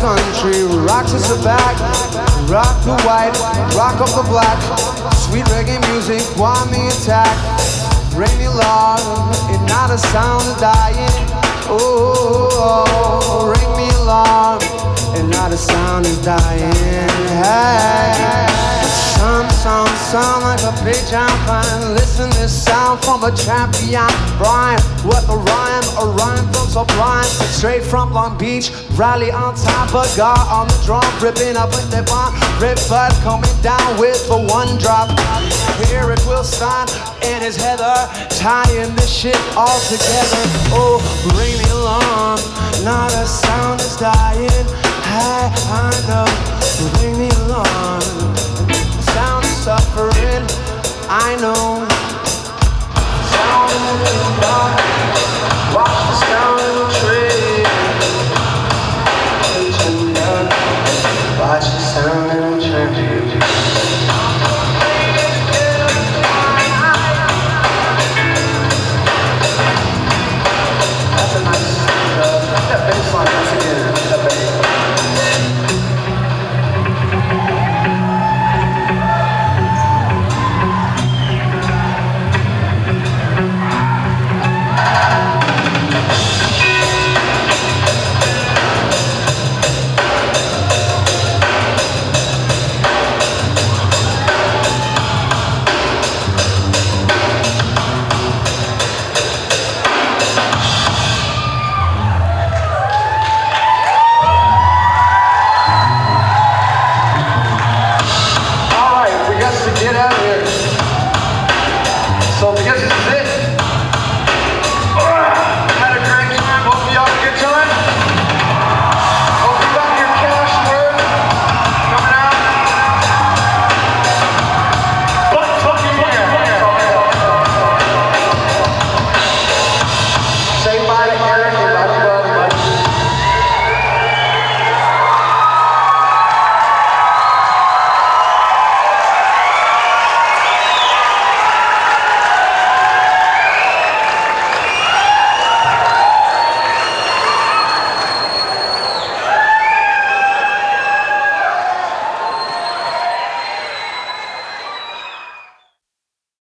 country, rocks is the back, rock the white, rock of the black, sweet reggae music, on the attack. Rainy love, it's not a sound of dying. Oh, ring me alarm, it's not a sound of dying. Hey. Sound like a page I'm fine. Listen this sound from a champion Brian. What a rhyme from Sublime. Straight from Long Beach, rally on top of God on the drum, ripping up with the bomb. Rip Bud coming down with the one drop. Here it will stand in his heather, tying this shit all together. Oh, bring me along, not a sound is dying. Hey, I know, bring me along. Sound is suffering, I know. Sound in the dark, watch the sound of the tree. Watch the sound of the tree. That's a nice, that bass line once again, that bass. Get out.